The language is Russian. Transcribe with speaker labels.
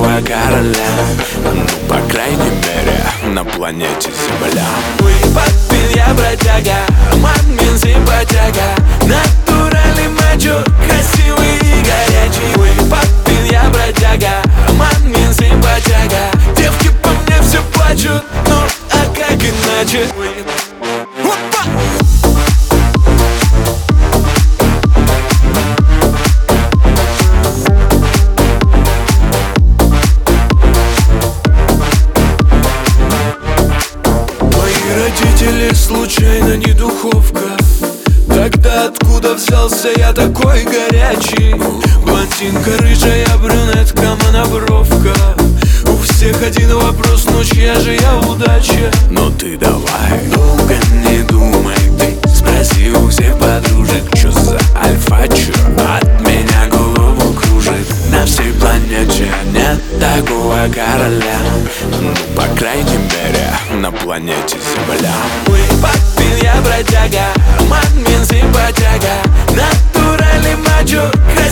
Speaker 1: такого короля, ну, по крайней мере, на планете Земля.
Speaker 2: Мы подпин, я бродяга, админ, симпатяга, натуральный мачо, красивый и горячий. Мы подпин, я бродяга, админ, симпатяга, девки по мне все плачут, ну а как иначе?
Speaker 1: Родители случайно не духовка. Тогда откуда взялся я такой горячий? Блондинка рыжая, брюнетка, монобровка. У всех один вопрос, ну чья же я удача? Но ты давай, долго не думай, ты спроси у всех подружек, чё за альфа, чё от меня голову кружит. На всей планете нет такого короля, ну, по крайней мере, на планете Земля.
Speaker 2: Мы подпин, я бродяга, админ, симпатяга, натуральный мачо, красивый